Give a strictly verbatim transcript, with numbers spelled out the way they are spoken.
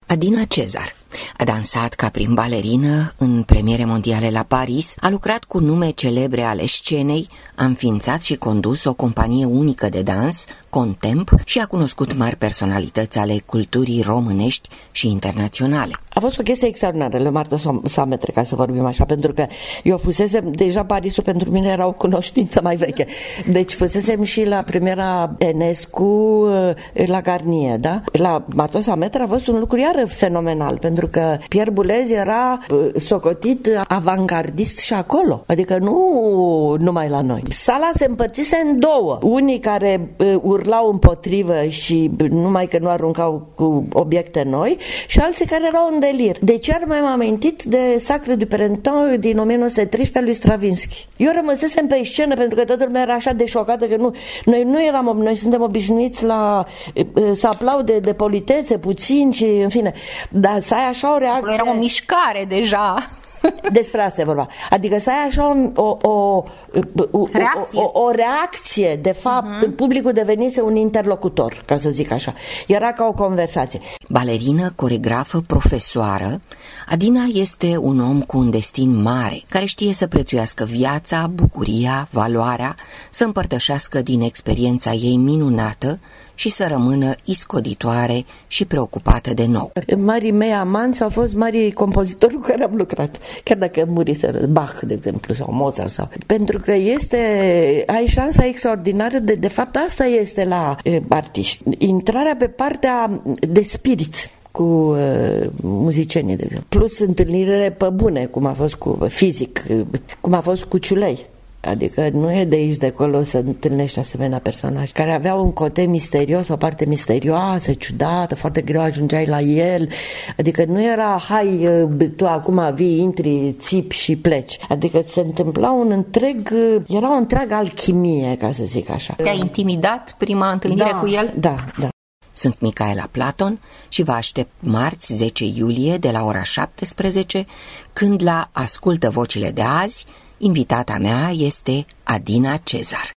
Adina Cezar a dansat ca prim balerină în premiere mondiale la Paris, a lucrat cu nume celebre ale scenei, a înființat și condus o companie unică de dans, Contemp, și a cunoscut mari personalități ale culturii românești și internaționale. A fost o chestie extraordinară, Le Marthe Sametre, ca să vorbim așa, pentru că eu fusesem, deja Parisul pentru mine era o cunoștință mai veche. Deci fusesem și la premiera Enescu la Garnier, da? La Marthe Sametre a fost un lucru iară fenomenal, pentru că Pierre Boulez era socotit avangardist și acolo, adică nu numai la noi. Sala se împărțise în două. Unii care urlau împotrivă și numai că nu aruncau cu obiecte noi și alții care erau în delir. Deci iar mai m-am amintit de Sacre du Printemps din o mie nouă sute treisprezece lui Stravinsky. Eu rămăsesem pe scenă pentru că toată lumea era așa de șocată că nu, noi nu eram, noi suntem obișnuiți la să aplaude de politețe puțin și în fine, dar să ai așa o reacție. Era o mișcare deja. Despre asta e vorba. Adică să ai așa o, o, o, o, reacție. o, o reacție, de fapt, uh-huh. Publicul devenise un interlocutor, ca să zic așa. Era ca o conversație. Balerină, coregrafă, profesoară, Adina este un om cu un destin mare, care știe să prețuiască viața, bucuria, valoarea, să împărtășească din experiența ei minunată și să rămână iscoditoare și preocupată de nou. Marii mei amanți au fost marii compozitori cu care am lucrat, chiar dacă muriseră, Bach, de exemplu, sau Mozart. Sau... Pentru că este, ai șansa extraordinară, de, de fapt asta este la e, artiști. Intrarea pe partea de spirit cu uh, muzicienii, de exemplu. Plus întâlnirile pe bune, cum a fost cu fizic, cum a fost cu Ciulei. Adică nu e de aici de acolo să întâlnești asemenea personaje care aveau un cote misterios, o parte misterioasă, ciudată, foarte greu ajungeai la el. Adică nu era, hai, tu acum vii, intri, țipi și pleci. Adică se întâmpla un întreg, era o întreagă alchimie, ca să zic așa. Te-a intimidat prima întâlnire da, cu el? Da, da. Sunt Micaela Platon și vă aștept marți zece iulie de la ora șaptesprezece, când la Ascultă Vocile de azi, invitata mea este Adina Cezar.